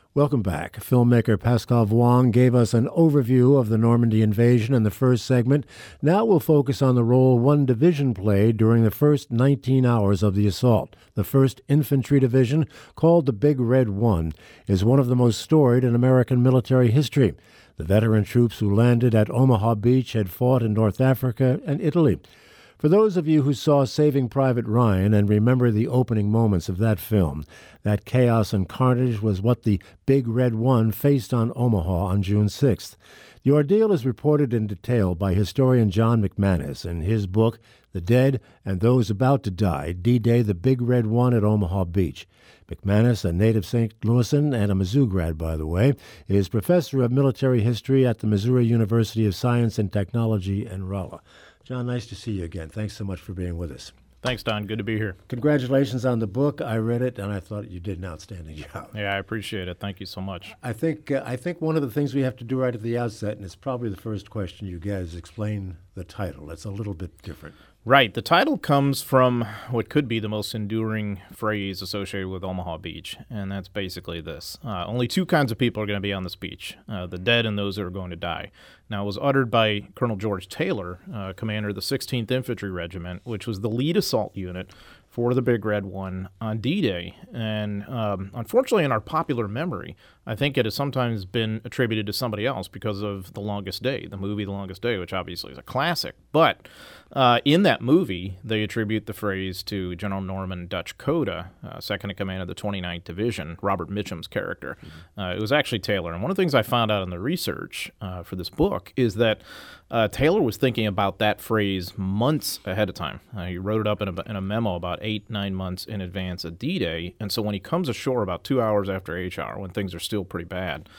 Welcome back. Filmmaker Pascal Vuong gave us an overview of the Normandy invasion in the first segment. Now we'll focus on the role one division played during the first 19 hours of the assault. The 1st Infantry Division, called the Big Red One, is one of the most storied in American military history. The veteran troops who landed at Omaha Beach had fought in North Africa and Italy. For those of you who saw Saving Private Ryan and remember the opening moments of that film, that chaos and carnage was what the Big Red One faced on Omaha on June 6th. The ordeal is reported in detail by historian John McManus in his book, The Dead and Those About to Die, D-Day, the Big Red One at Omaha Beach. McManus, a native St. Louisan and a Mizzou grad, by the way, is professor of military history at the Missouri University of Science and Technology in Rolla. John, nice to see you again. Thanks so much for being with us. Thanks, Don. Good to be here. Congratulations on the book. I read it, and I thought you did an outstanding job. Yeah, I appreciate it. Thank you so much. I think one of the things we have to do right at the outset, and it's probably the first question you get, is explain the title. It's a little bit different. Right. The title comes from what could be the most enduring phrase associated with Omaha Beach, and that's basically this. Only two kinds of people are going to be on this beach, the dead and those that are going to die. Now, it was uttered by Colonel George Taylor, commander of the 16th Infantry Regiment, which was the lead assault unit for the Big Red One on D-Day. And unfortunately, in our popular memory, I think it has sometimes been attributed to somebody else because of The Longest Day, the movie The Longest Day, which obviously is a classic. But in that movie, they attribute the phrase to General Norman Dutch Coda, second in command of the 29th Division, Robert Mitchum's character. It was actually Taylor. And one of the things I found out in the research for this book is that Taylor was thinking about that phrase months ahead of time. He wrote it up in a memo about 8-9 months in advance of D-Day. And so when he comes ashore about 2 hours after H-hour, when things are still pretty bad,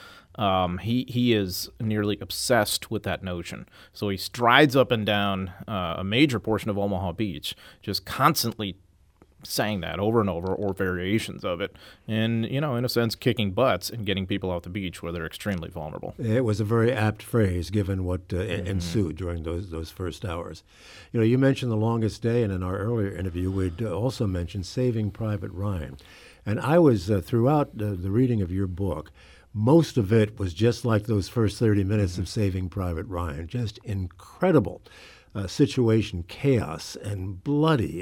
he is nearly obsessed with that notion. So he strides up and down a major portion of Omaha Beach, just constantly saying that over and over, or variations of it, and, in a sense, kicking butts and getting people off the beach where they're extremely vulnerable. It was a very apt phrase, given what ensued during those first hours. You mentioned The Longest Day, and in our earlier interview, we'd also mentioned Saving Private Ryan. And I was, throughout the reading of your book, most of it was just like those first 30 minutes of Saving Private Ryan, just incredible situation, chaos, and bloody.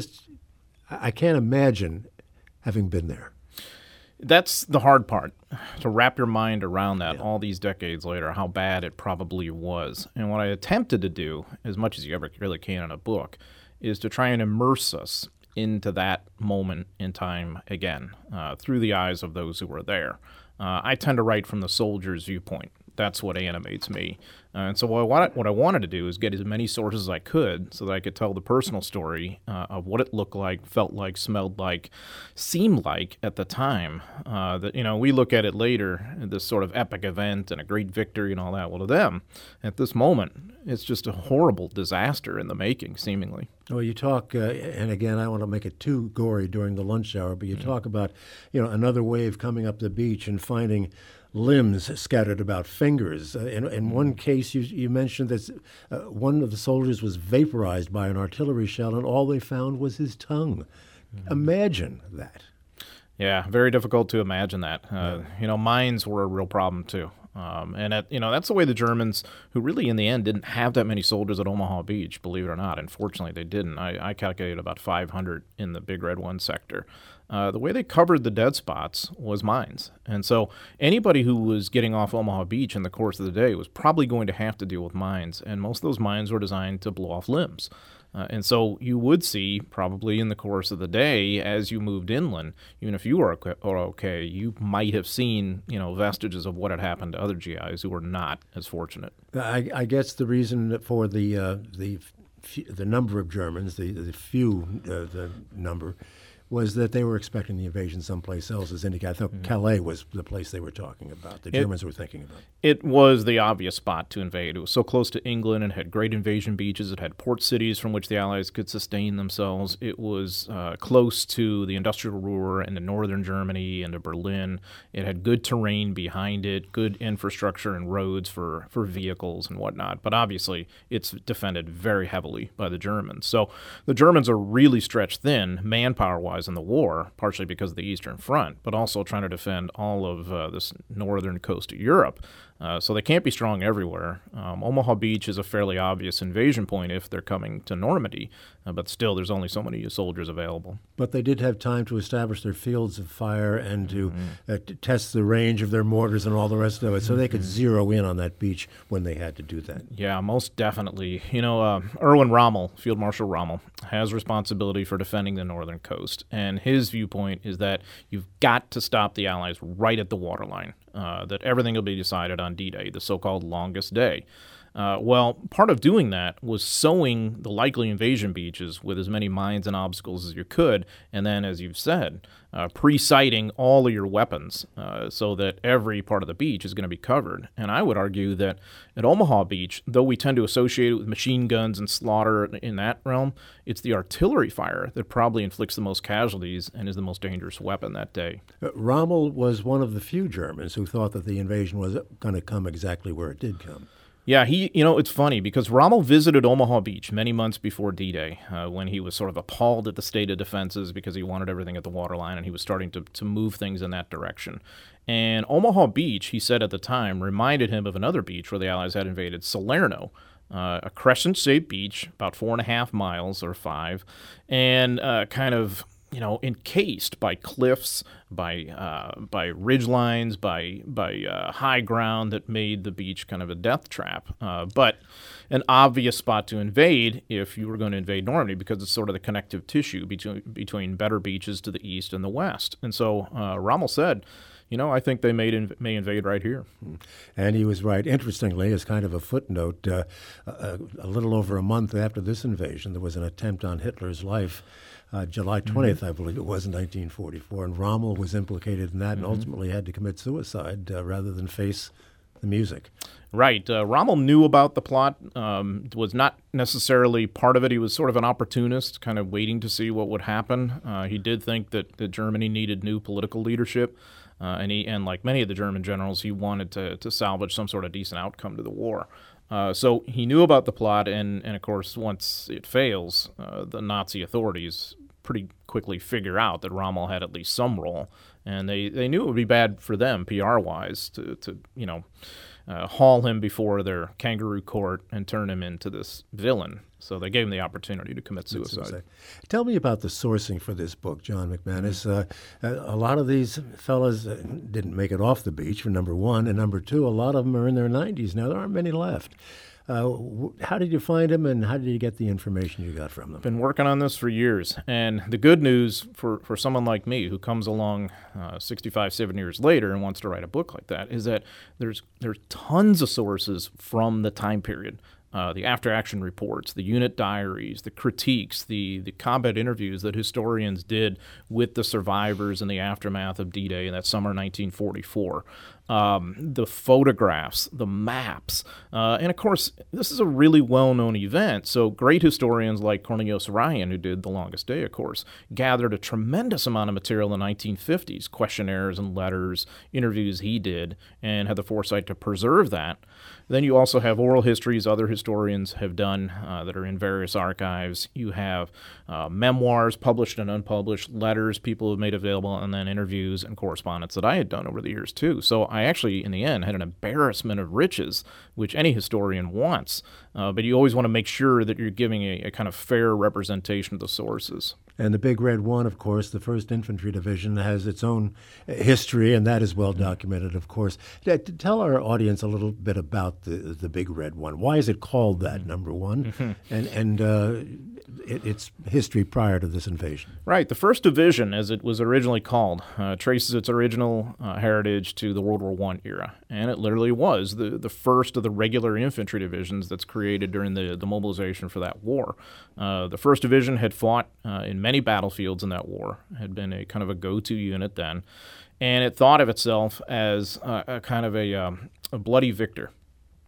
I can't imagine having been there. That's the hard part, to wrap your mind around that all these decades later, how bad it probably was. And what I attempted to do, as much as you ever really can in a book, is to try and immerse us into that moment in time again, through the eyes of those who were there. I tend to write from the soldier's viewpoint. That's what animates me. And so what I wanted to do is get as many sources as I could so that I could tell the personal story of what it looked like, felt like, smelled like, seemed like at the time. We look at it later, this sort of epic event and a great victory and all that. Well, to them, at this moment, it's just a horrible disaster in the making, seemingly. Well, you talk, and again, I don't want to make it too gory during the lunch hour, but you talk about, another wave coming up the beach and finding limbs scattered about, fingers. In one case, you mentioned that one of the soldiers was vaporized by an artillery shell, and all they found was his tongue. Imagine that. Yeah, very difficult to imagine that. Mines were a real problem, too. That's the way the Germans, who really in the end didn't have that many soldiers at Omaha Beach, believe it or not. Unfortunately, they didn't. I calculated about 500 in the Big Red One sector. The way they covered the dead spots was mines. And so anybody who was getting off Omaha Beach in the course of the day was probably going to have to deal with mines. And most of those mines were designed to blow off limbs. And so you would see probably in the course of the day, as you moved inland, even if you were okay, you might have seen, vestiges of what had happened to other GIs who were not as fortunate. I guess the reason for the number of Germans, the number, was that they were expecting the invasion someplace else, as indicated. I thought Calais was the place they were talking about, the Germans were thinking about. It was the obvious spot to invade. It was so close to England and had great invasion beaches. It had port cities from which the Allies could sustain themselves. It was close to the industrial Ruhr and to northern Germany and to Berlin. It had good terrain behind it, good infrastructure and roads for vehicles and whatnot. But obviously, it's defended very heavily by the Germans. So the Germans are really stretched thin, manpower-wise, Allies in the war, partially because of the Eastern Front, but also trying to defend all of this northern coast of Europe. So they can't be strong everywhere. Omaha Beach is a fairly obvious invasion point if they're coming to Normandy, but still there's only so many soldiers available. But they did have time to establish their fields of fire and to test the range of their mortars and all the rest of it, so they could zero in on that beach when they had to do that. Yeah, most definitely. Erwin Rommel, Field Marshal Rommel, has responsibility for defending the northern coast, and his viewpoint is that you've got to stop the Allies right at the waterline, that everything will be decided on D-Day, the so-called longest day. Well, part of doing that was sowing the likely invasion beaches with as many mines and obstacles as you could, and then, as you've said, pre-sighting all of your weapons so that every part of the beach is going to be covered. And I would argue that at Omaha Beach, though we tend to associate it with machine guns and slaughter in that realm, it's the artillery fire that probably inflicts the most casualties and is the most dangerous weapon that day. Rommel was one of the few Germans who thought that the invasion was going to come exactly where it did come. Yeah, it's funny because Rommel visited Omaha Beach many months before D-Day when he was sort of appalled at the state of defenses because he wanted everything at the waterline and he was starting to move things in that direction. And Omaha Beach, he said at the time, reminded him of another beach where the Allies had invaded, Salerno, a crescent-shaped beach, about 4.5 miles or 5, and kind of encased by cliffs, by ridge lines, by high ground that made the beach kind of a death trap. But an obvious spot to invade if you were going to invade Normandy, because it's sort of the connective tissue between better beaches to the east and the west. And so Rommel said, I think they may invade right here. And he was right. Interestingly, as kind of a footnote, a little over a month after this invasion, there was an attempt on Hitler's life. July 20th, I believe it was, in 1944, and Rommel was implicated in that and ultimately had to commit suicide rather than face the music. Right. Rommel knew about the plot, was not necessarily part of it. He was sort of an opportunist, kind of waiting to see what would happen. He did think that Germany needed new political leadership, and like many of the German generals, he wanted to salvage some sort of decent outcome to the war. So he knew about the plot, and of course, once it fails, the Nazi authorities pretty quickly figure out that Rommel had at least some role, and they knew it would be bad for them PR-wise to haul him before their kangaroo court and turn him into this villain. So they gave him the opportunity to commit suicide. Tell me about the sourcing for this book, John McManus. A lot of these fellas didn't make it off the beach, for number one, and number two, a lot of them are in their 90s now. There aren't many left. How did you find them, and how did you get the information you got from them? Been working on this for years, and the good news for someone like me who comes along 65, 7 years later and wants to write a book like that is that there's tons of sources from the time period. The after-action reports, the unit diaries, the critiques, the combat interviews that historians did with the survivors in the aftermath of D-Day in that summer 1944, the photographs, the maps, and of course, this is a really well-known event, so great historians like Cornelius Ryan, who did The Longest Day, of course, gathered a tremendous amount of material in the 1950s, questionnaires and letters, interviews he did, and had the foresight to preserve that. Then you also have oral histories other historians have done that are in various archives. You have memoirs, published and unpublished, letters people have made available, and then interviews and correspondence that I had done over the years, too. So I actually, in the end, had an embarrassment of riches, which any historian wants. But you always want to make sure that you're giving a kind of fair representation of the sources. And the Big Red One, of course, the 1st Infantry Division, has its own history, and that is well documented, of course. Tell our audience a little bit about the Big Red One. Why is it called that, number one, and its history prior to this invasion? Right. The 1st Division, as it was originally called, traces its original heritage to the World War I era, and it literally was the first of the regular infantry divisions that's created during the mobilization for that war. The 1st Division had fought in many battlefields in that war, had been a kind of a go-to unit then, and it thought of itself as a kind of a bloody victor.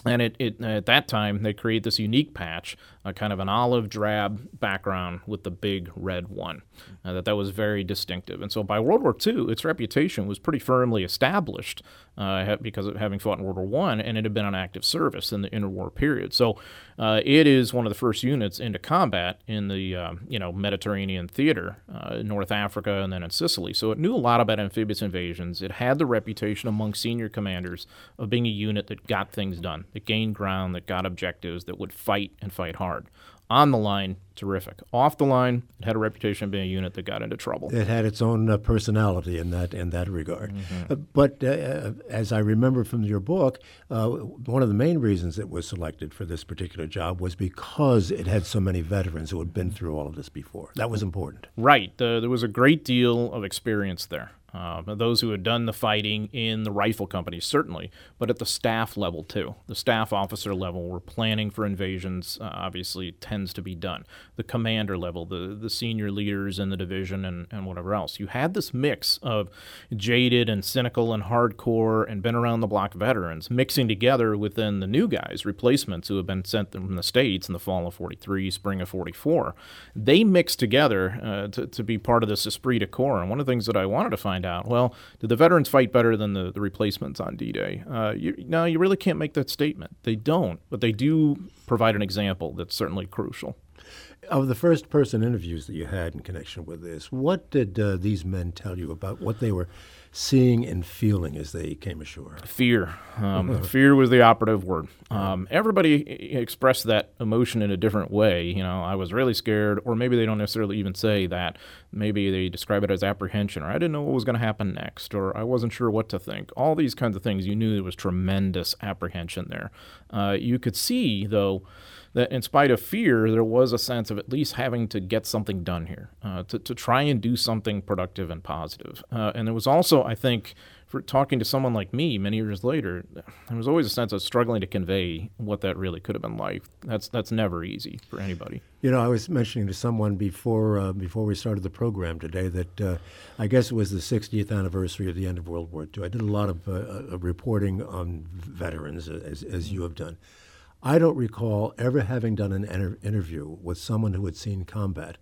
And at that time, they create this unique patch, kind of an olive drab background with the big red one. That was very distinctive. And so by World War II, its reputation was pretty firmly established because of having fought in World War I, and it had been on active service in the interwar period. So it is one of the first units into combat in the Mediterranean theater, North Africa, and then in Sicily. So it knew a lot about amphibious invasions. It had the reputation among senior commanders of being a unit that got things done, that gained ground, that got objectives, that would fight and fight hard. On the line, terrific. Off the line, it had a reputation of being a unit that got into trouble. It had its own personality in that regard. Mm-hmm. But as I remember from your book, one of the main reasons it was selected for this particular job was because it had so many veterans who had been through all of this before. That was important. Right. There was a great deal of experience there. Those who had done the fighting in the rifle companies, certainly, but at the staff level, too. The staff officer level, where planning for invasions obviously tends to be done. The commander level, the senior leaders in the division and whatever else. You had this mix of jaded and cynical and hardcore and been-around-the-block veterans mixing together within the new guys, replacements who have been sent from the States in the fall of 43, spring of 44. They mixed together to be part of this esprit de corps. And one of the things that I wanted to find out, well, did the veterans fight better than the replacements on D-Day? You really can't make that statement. They don't, but they do provide an example that's certainly crucial. Of the first-person interviews that you had in connection with this, what did these men tell you about what they were seeing and feeling as they came ashore? Fear. Fear was the operative word. Everybody expressed that emotion in a different way. I was really scared, or maybe they don't necessarily even say that. Maybe they describe it as apprehension, or I didn't know what was going to happen next, or I wasn't sure what to think. All these kinds of things, you knew there was tremendous apprehension there. You could see, though, that in spite of fear, there was a sense of at least having to get something done here, to try and do something productive and positive. And there was also, I think, for talking to someone like me many years later, there was always a sense of struggling to convey what that really could have been like. That's never easy for anybody. I was mentioning to someone before we started the program today that I guess it was the 60th anniversary of the end of World War II. I did a lot of reporting on veterans, as you have done. I don't recall ever having done an interview with someone who had seen combat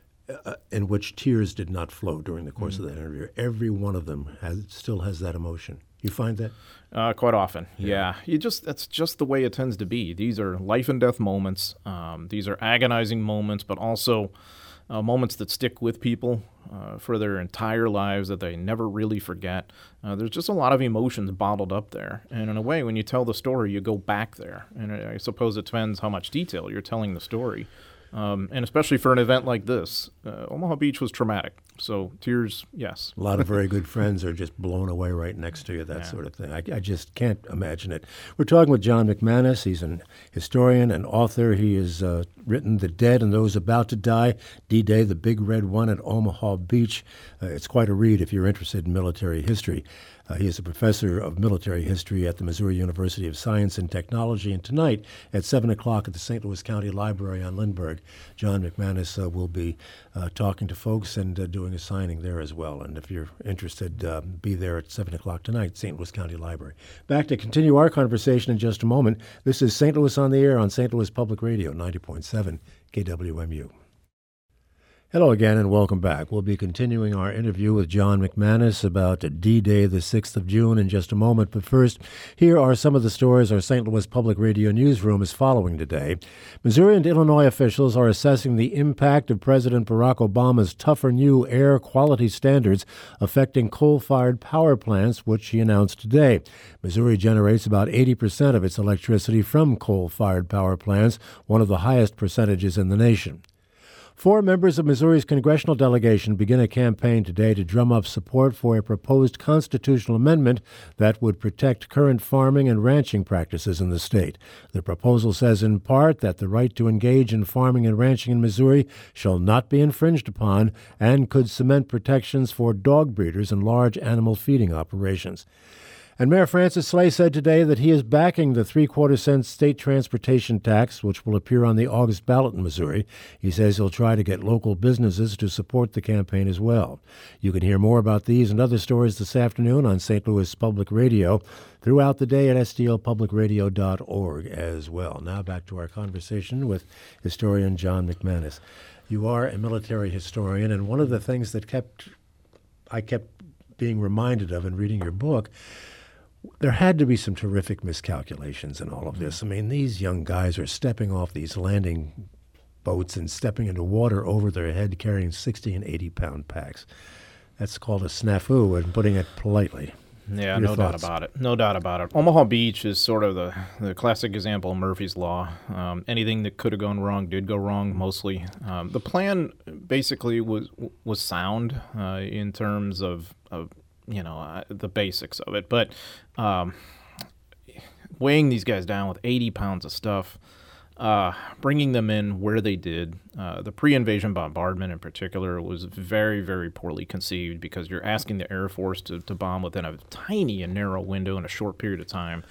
in which tears did not flow during the course of that interview. Every one of them still has that emotion. You find that? Quite often, yeah. That's just the way it tends to be. These are life and death moments. These are agonizing moments, but also moments that stick with people for their entire lives that they never really forget. There's just a lot of emotions bottled up there. And in a way, when you tell the story, you go back there. And I suppose it depends how much detail you're telling the story. And especially for an event like this, Omaha Beach was traumatic. So tears, yes. A lot of very good friends are just blown away right next to you, that sort of thing. I just can't imagine it. We're talking with John McManus. He's an historian and author. He has written The Dead and Those About to Die, D-Day, the Big Red One at Omaha Beach. It's quite a read if you're interested in military history. He is a professor of military history at the Missouri University of Science and Technology. And tonight at 7 o'clock at the St. Louis County Library on Lindbergh, John McManus will be talking to folks and doing a signing there as well. And if you're interested, be there at 7 o'clock tonight, St. Louis County Library. Back to continue our conversation in just a moment. This is St. Louis on the Air on St. Louis Public Radio, 90.7 KWMU. Hello again and welcome back. We'll be continuing our interview with John McManus about D-Day, the 6th of June, in just a moment. But first, here are some of the stories our St. Louis Public Radio newsroom is following today. Missouri and Illinois officials are assessing the impact of President Barack Obama's tougher new air quality standards affecting coal-fired power plants, which he announced today. Missouri generates about 80% of its electricity from coal-fired power plants, one of the highest percentages in the nation. 4 members of Missouri's congressional delegation begin a campaign today to drum up support for a proposed constitutional amendment that would protect current farming and ranching practices in the state. The proposal says in part that the right to engage in farming and ranching in Missouri shall not be infringed upon and could cement protections for dog breeders and large animal feeding operations. And Mayor Francis Slay said today that he is backing the 3/4-cent state transportation tax, which will appear on the August ballot in Missouri. He says he'll try to get local businesses to support the campaign as well. You can hear more about these and other stories this afternoon on St. Louis Public Radio throughout the day at stlpublicradio.org as well. Now back to our conversation with historian John McManus. You are a military historian, and one of the things that I kept being reminded of in reading your book, there had to be some terrific miscalculations in all of this. I mean, these young guys are stepping off these landing boats and stepping into water over their head carrying 60 and 80-pound packs. That's called a snafu, and putting it politely. Yeah, no doubt about it. No doubt about it. Omaha Beach is sort of the classic example of Murphy's Law. Anything that could have gone wrong did go wrong, mostly. The plan basically was sound in terms of the basics of it. But weighing these guys down with 80 pounds of stuff, bringing them in where they did, the pre-invasion bombardment in particular was very, very poorly conceived because you're asking the Air Force to bomb within a tiny and narrow window in a short period of time.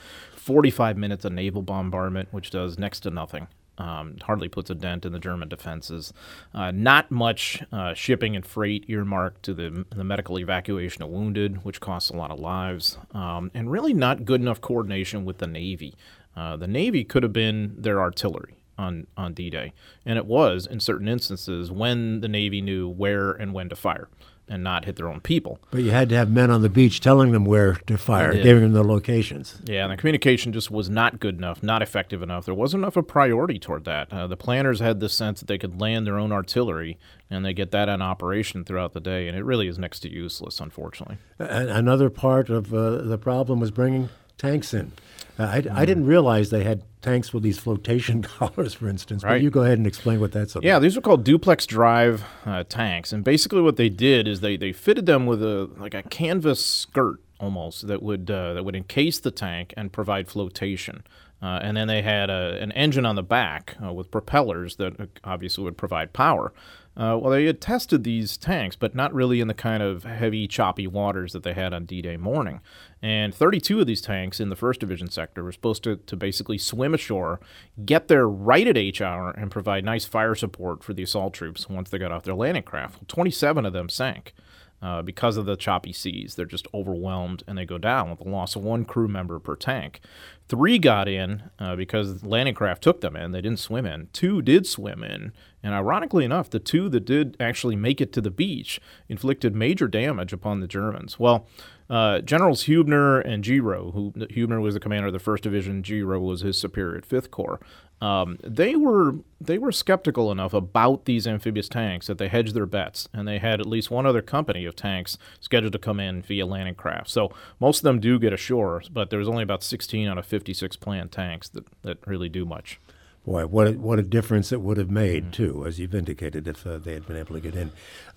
45 minutes of naval bombardment, which does next to nothing. Hardly puts a dent in the German defenses. Not much shipping and freight earmarked to the medical evacuation of wounded, which costs a lot of lives. And really not good enough coordination with the Navy. The Navy could have been their artillery on D-Day, and it was in certain instances when the Navy knew where and when to fire and not hit their own people. But you had to have men on the beach telling them where to fire, giving them the locations. Yeah, and the communication just was not good enough, not effective enough. There wasn't enough of a priority toward that. The planners had the sense that they could land their own artillery, and they get that in operation throughout the day, and it really is next to useless, unfortunately. Another part of the problem was bringing tanks in. I didn't realize they had tanks with these flotation collars, for instance. But you go ahead and explain what that's about. Yeah, these are called duplex drive tanks, and basically what they did is they fitted them with a canvas skirt almost that would encase the tank and provide flotation. And then they had an engine on the back with propellers that obviously would provide power. Well, they had tested these tanks, but not really in the kind of heavy, choppy waters that they had on D-Day morning. And 32 of these tanks in the 1st Division sector were supposed to basically swim ashore, get there right at H-hour, and provide nice fire support for the assault troops once they got off their landing craft. Well, 27 of them sank. Because of the choppy seas. They're just overwhelmed, and they go down with the loss of 1 crew member per tank. 3 got in because the landing craft took them in. They didn't swim in. 2 did swim in, and ironically enough, the 2 that did actually make it to the beach inflicted major damage upon the Germans. Well, Generals Hubner and Giro, Hubner was the commander of the 1st Division, Giro was his superior at 5th Corps. They were skeptical enough about these amphibious tanks that they hedged their bets, and they had at least one other company of tanks scheduled to come in via landing craft. So most of them do get ashore, but there's only about 16 out of 56 planned tanks that really do much. Boy, what a difference it would have made, too, as you've indicated, if they had been able to get in.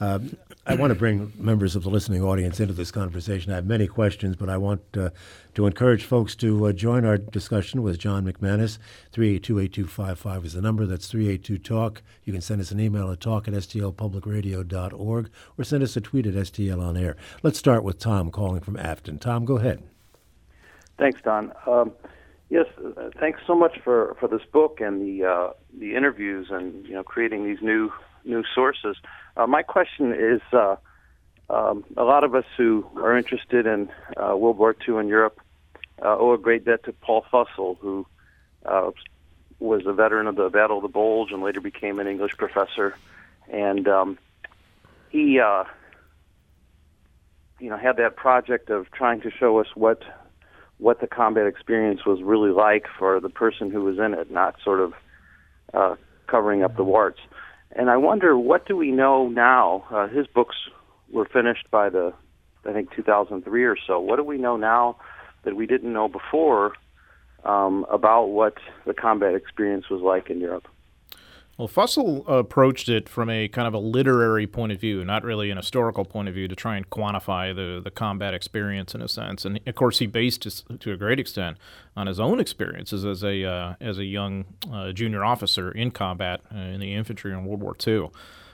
I want to bring members of the listening audience into this conversation. I have many questions, but I want to encourage folks to join our discussion with John McManus. 382-8255 is the number. That's 382-TALK. You can send us an email at talk@stlpublicradio.org or send us a tweet at STL on air. Let's start with Tom calling from Afton. Tom, go ahead. Thanks, Don. Yes, thanks so much for this book and the interviews and creating these new sources. My question is, a lot of us who are interested in World War II in Europe owe a great debt to Paul Fussell, who was a veteran of the Battle of the Bulge and later became an English professor, and he had that project of trying to show us what the combat experience was really like for the person who was in it, not sort of covering up the warts. And I wonder, what do we know now? His books were finished by I think 2003 or so. What do we know now that we didn't know before about what the combat experience was like in Europe? Well, Fussell approached it from a kind of a literary point of view, not really an historical point of view, to try and quantify the combat experience in a sense. And of course, he based it to a great extent on his own experiences as a young junior officer in combat in the infantry in World War II.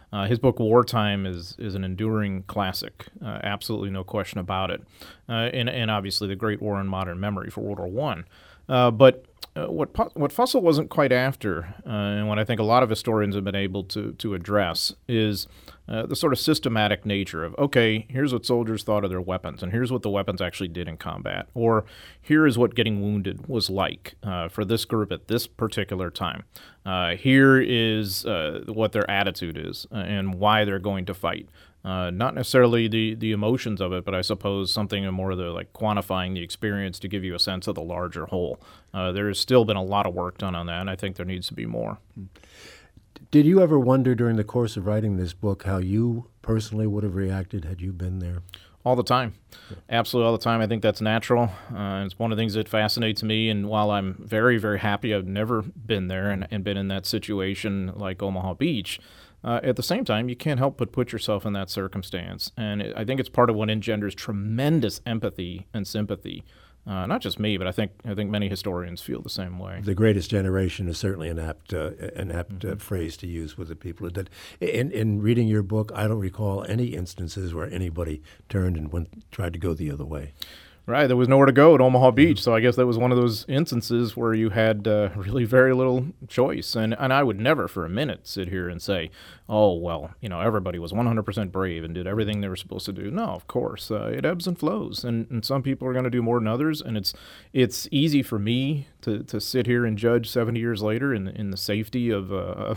His book Wartime is an enduring classic, absolutely no question about it, and obviously the Great War in Modern Memory for World War One. But what Fussell wasn't quite after, and what I think a lot of historians have been able to address, is the sort of systematic nature of, okay, here's what soldiers thought of their weapons, and here's what the weapons actually did in combat, or here is what getting wounded was like for this group at this particular time. Here is what their attitude is and why they're going to fight. Not necessarily the emotions of it, but I suppose something more of the like quantifying the experience to give you a sense of the larger whole. There has still been a lot of work done on that, and I think there needs to be more. Did you ever wonder during the course of writing this book how you personally would have reacted had you been there? All the time. Absolutely all the time. I think that's natural. It's one of the things that fascinates me, and while I'm very, very happy I've never been there and been in that situation like Omaha Beach, at the same time, you can't help but put yourself in that circumstance. And I think it's part of what engenders tremendous empathy and sympathy. Not just me, but I think many historians feel the same way. The greatest generation is certainly an apt phrase to use with the people. In reading your book, I don't recall any instances where anybody turned and tried to go the other way. Right, there was nowhere to go at Omaha Beach, so I guess that was one of those instances where you had really very little choice. And I would never for a minute sit here and say, oh, well, everybody was 100% brave and did everything they were supposed to do. No, of course, it ebbs and flows, and some people are going to do more than others, and it's easy for me to sit here and judge 70 years later in the safety of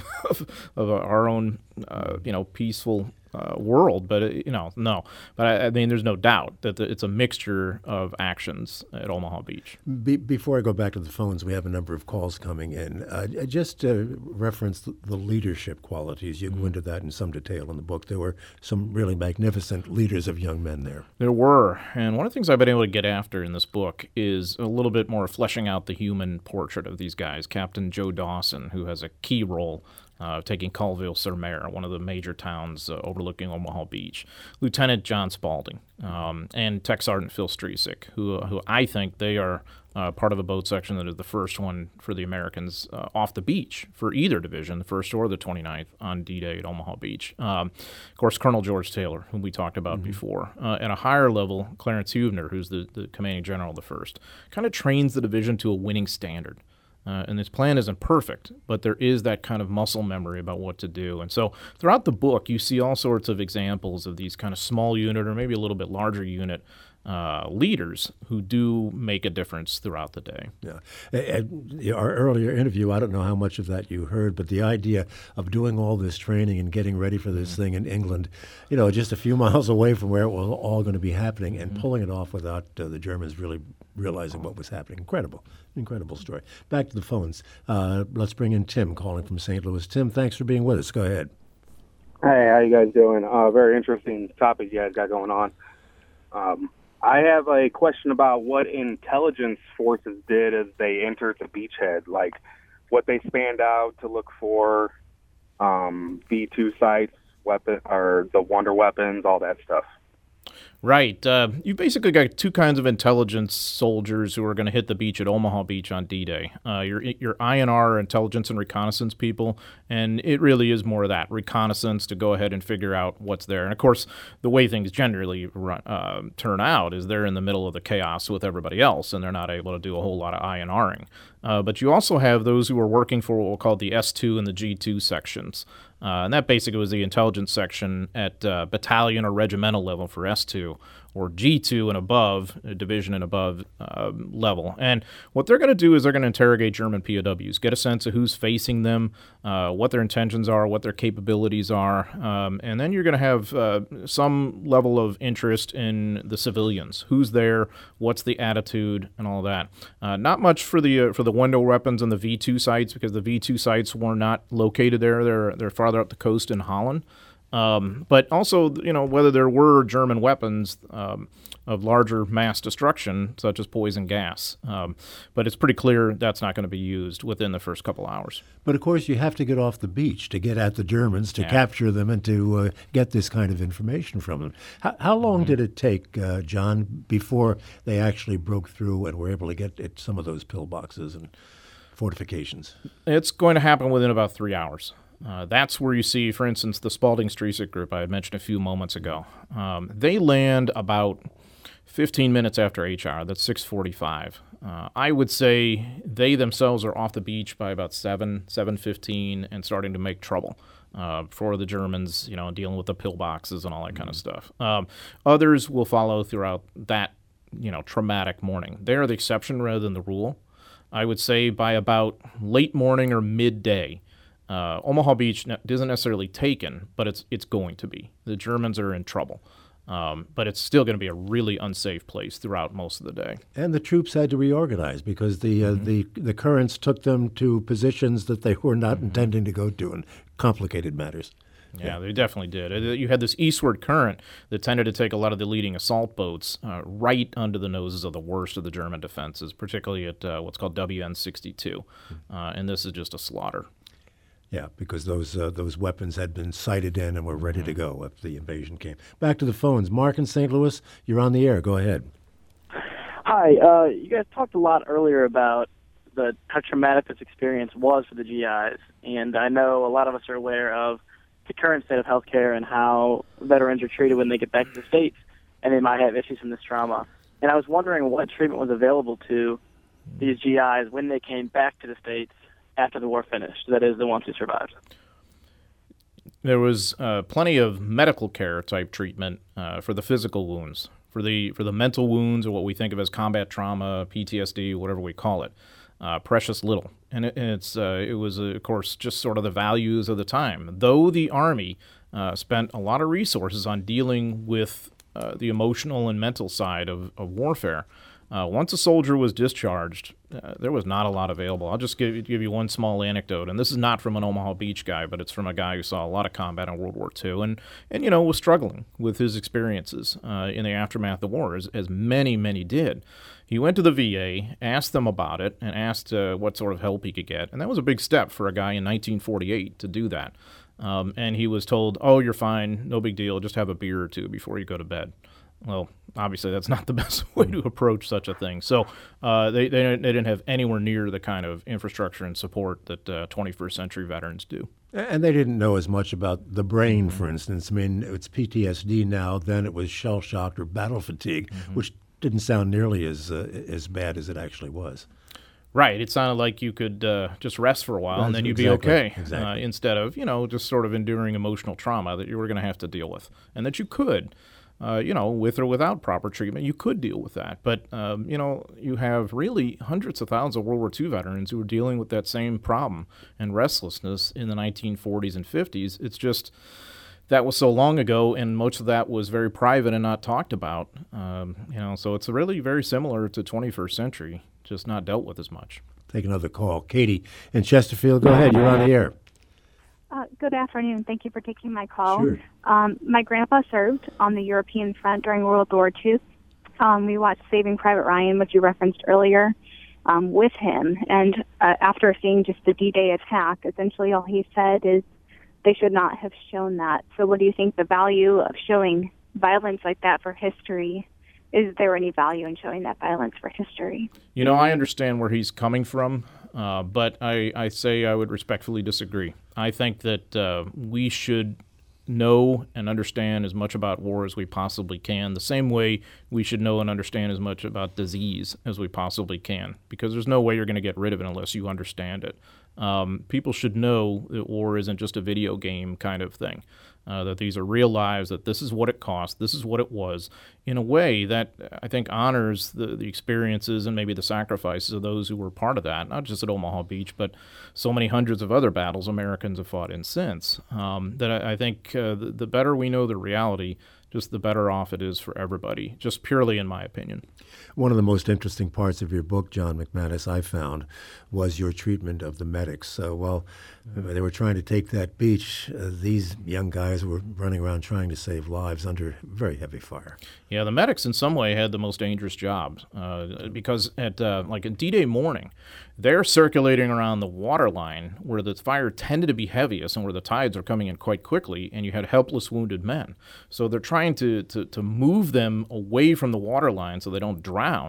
our own peaceful world, but no. But I mean, there's no doubt that it's a mixture of actions at Omaha Beach. Before I go back to the phones, we have a number of calls coming in. Just to reference the leadership qualities, you go into that in some detail in the book. There were some really magnificent leaders of young men there. There were, and one of the things I've been able to get after in this book is a little bit more fleshing out the human portrait of these guys. Captain Joe Dawson, who has a key role taking Colville-sur-Mer, one of the major towns overlooking Omaha Beach. Lieutenant John Spaulding, and Tech Sergeant Phil Stresik, who I think they are part of a boat section that is the first one for the Americans off the beach for either division, the 1st or the 29th, on D-Day at Omaha Beach. Of course, Colonel George Taylor, whom we talked about before. At a higher level, Clarence Huebner, who's the commanding general of the 1st, kind of trains the division to a winning standard. And this plan isn't perfect, but there is that kind of muscle memory about what to do. And so throughout the book, you see all sorts of examples of these kind of small unit or maybe a little bit larger unit leaders who do make a difference throughout the day. Yeah. Our earlier interview, I don't know how much of that you heard, but the idea of doing all this training and getting ready for this thing in England, just a few miles away from where it was all going to be happening, and pulling it off without the Germans really realizing what was happening. Incredible story. Back to the phones. Let's bring in Tim calling from St. Louis. Tim, thanks for being with us. Go ahead. Hey, how you guys doing? Very interesting topic you guys got going on. I have a question about what intelligence forces did as they entered the beachhead, like what they spanned out to look for, V2 sites, weapon or the wonder weapons, all that stuff. Right. You basically got two kinds of intelligence soldiers who are going to hit the beach at Omaha Beach on D-Day. Your INR, intelligence and reconnaissance people, and it really is more of that, reconnaissance to go ahead and figure out what's there. And, of course, the way things generally turn out is they're in the middle of the chaos with everybody else, and they're not able to do a whole lot of INRing. But you also have those who are working for what we'll call the S2 and the G2 sections. And that basically was the intelligence section at battalion or regimental level for S2, or G2 and above, division and above level. And what they're going to do is they're going to interrogate German POWs, get a sense of who's facing them, what their intentions are, what their capabilities are, and then you're going to have some level of interest in the civilians, who's there, what's the attitude, and all that. Not much for the window weapons and the V2 sites, because the V2 sites were not located there. They're farther up the coast in Holland. But also, whether there were German weapons of larger mass destruction, such as poison gas. But it's pretty clear that's not going to be used within the first couple hours. But, of course, you have to get off the beach to get at the Germans, to capture them, and to get this kind of information from them. How long did it take, John, before they actually broke through and were able to get at some of those pillboxes and fortifications? It's going to happen within about 3 hours. That's where you see, for instance, the Spalding-Streisand group I had mentioned a few moments ago. They land about 15 minutes after HR. That's 6:45. I would say they themselves are off the beach by about 7:15, and starting to make trouble for the Germans, dealing with the pillboxes and all that kind of stuff. Others will follow throughout that, traumatic morning. They are the exception rather than the rule. I would say by about late morning or midday, Omaha Beach isn't necessarily taken, but it's going to be. The Germans are in trouble. But it's still going to be a really unsafe place throughout most of the day. And the troops had to reorganize because the currents took them to positions that they were not intending to go to, in complicated matters. Yeah, they definitely did. You had this eastward current that tended to take a lot of the leading assault boats right under the noses of the worst of the German defenses, particularly at what's called WN 62. And this is just a slaughter. Yeah, because those weapons had been sighted in and were ready to go if the invasion came. Back to the phones. Mark in St. Louis, you're on the air. Go ahead. Hi. You guys talked a lot earlier about how traumatic this experience was for the GIs, and I know a lot of us are aware of the current state of healthcare and how veterans are treated when they get back to the States, and they might have issues from this trauma. And I was wondering what treatment was available to these GIs when they came back to the States after the war finished, that is, the ones who survived. There was plenty of medical care type treatment for the physical wounds. For the mental wounds, or what we think of as combat trauma, PTSD, whatever we call it, precious little. And it was, of course, just sort of the values of the time. Though the Army spent a lot of resources on dealing with the emotional and mental side of warfare, once a soldier was discharged, there was not a lot available. I'll just give you one small anecdote, and this is not from an Omaha Beach guy, but it's from a guy who saw a lot of combat in World War II and was struggling with his experiences in the aftermath of the war, as many did. He went to the VA, asked them about it, and asked what sort of help he could get, and that was a big step for a guy in 1948 to do that. And he was told, "Oh, you're fine, no big deal, just have a beer or two before you go to bed." Well, obviously that's not the best way to approach such a thing. So they didn't have anywhere near the kind of infrastructure and support that 21st century veterans do. And they didn't know as much about the brain, for instance. I mean, it's PTSD now. Then it was shell shock or battle fatigue, which didn't sound nearly as bad as it actually was. Right. It sounded like you could just rest for a while and then you'd be okay. Exactly. Instead of, just sort of enduring emotional trauma that you were going to have to deal with, and that you could. With or without proper treatment, you could deal with that. But, you have really hundreds of thousands of World War II veterans who were dealing with that same problem and restlessness in the 1940s and 50s. It's just that was so long ago, and most of that was very private and not talked about. So it's really very similar to 21st century, just not dealt with as much. Take another call. Katie in Chesterfield, go ahead. You're on the air. Good afternoon. Thank you for taking my call. Sure. My grandpa served on the European front during World War II. We watched Saving Private Ryan, which you referenced earlier, with him. And after seeing just the D-Day attack, essentially all he said is they should not have shown that. So what do you think the value of showing violence like that for history? Is there any value in showing that violence for history? I understand where he's coming from, but I say I would respectfully disagree. I think that we should know and understand as much about war as we possibly can, the same way we should know and understand as much about disease as we possibly can, because there's no way you're going to get rid of it unless you understand it. People should know that war isn't just a video game kind of thing, that these are real lives, that this is what it cost, this is what it was, in a way that I think honors the experiences and maybe the sacrifices of those who were part of that, not just at Omaha Beach, but so many hundreds of other battles Americans have fought in since, that I think the better we know the reality, just the better off it is for everybody, just purely in my opinion. One of the most interesting parts of your book, John McManus, I found, was your treatment of the medics. While they were trying to take that beach, these young guys were running around trying to save lives under very heavy fire. Yeah, the medics in some way had the most dangerous job because at D-Day morning, they're circulating around the water line where the fire tended to be heaviest and where the tides are coming in quite quickly, and you had helpless wounded men. So they're trying to move them away from the water line so they don't drown.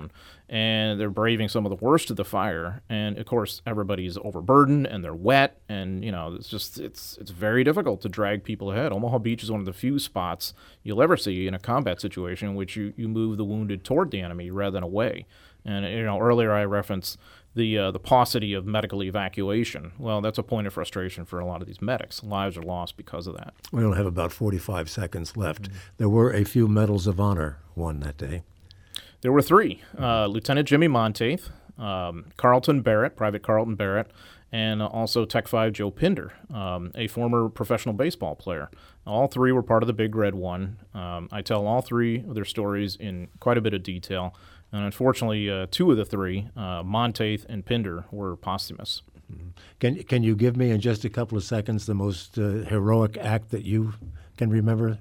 and they're braving some of the worst of the fire. And of course, everybody's overburdened and they're wet, and it's very difficult to drag people ahead. Omaha Beach is one of the few spots you'll ever see in a combat situation in which you move the wounded toward the enemy rather than away. And earlier I referenced the paucity of medical evacuation. Well, that's a point of frustration for a lot of these medics. Lives are lost because of that. We only have about 45 seconds left. There were a few medals of honor won that day. There were 3. Lieutenant Jimmy Monteith, Carlton Barrett, Private Carlton Barrett, and also Tech 5 Joe Pinder, a former professional baseball player. All 3 were part of the Big Red One. I tell all 3 of their stories in quite a bit of detail. And unfortunately, 2 of the 3, Monteith and Pinder, were posthumous. Can you give me in just a couple of seconds the most heroic act that you can remember?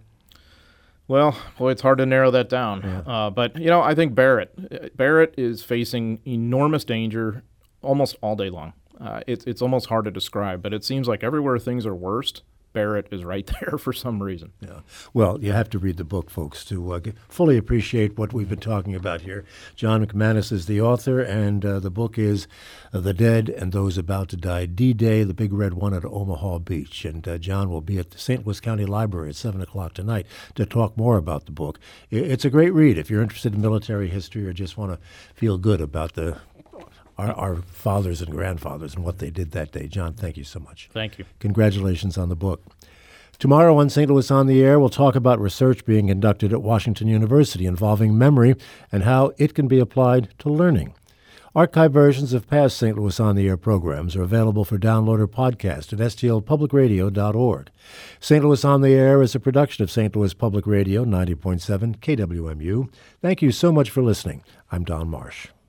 Well, boy, it's hard to narrow that down. Yeah. But I think Barrett is facing enormous danger almost all day long. It's almost hard to describe, but it seems like everywhere things are worst, Barrett is right there for some reason. Yeah. Well, you have to read the book, folks, to fully appreciate what we've been talking about here. John McManus is the author, and the book is The Dead and Those About to Die, D-Day, the Big Red One at Omaha Beach. And John will be at the St. Louis County Library at 7 o'clock tonight to talk more about the book. It's a great read if you're interested in military history or just want to feel good about our fathers and grandfathers and what they did that day. John, thank you so much. Thank you. Congratulations on the book. Tomorrow on St. Louis on the Air, we'll talk about research being conducted at Washington University involving memory and how it can be applied to learning. Archived versions of past St. Louis on the Air programs are available for download or podcast at stlpublicradio.org. St. Louis on the Air is a production of St. Louis Public Radio 90.7 KWMU. Thank you so much for listening. I'm Don Marsh.